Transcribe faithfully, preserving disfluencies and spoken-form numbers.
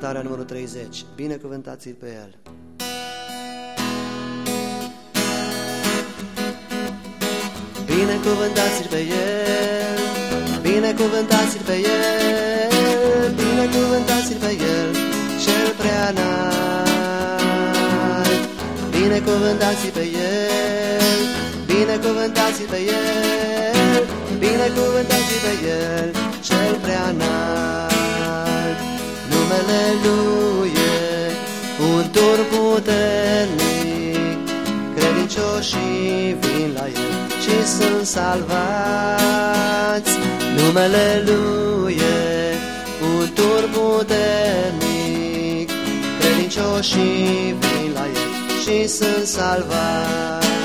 cântarea numărul treizeci. Binecuvântați-l pe El. Binecuvântați-l pe El, binecuvântați-l pe El, binecuvântați-l pe El, cel prea înalt. Binecuvântați-l pe El, binecuvântați-l pe El, binecuvântați-l pe El, cel prea înalt. Numele Lui e un tur puternic, credincioșii vin la El și sunt salvați. Numele Lui e un tur puternic, credincioșii vin la El și sunt salvați.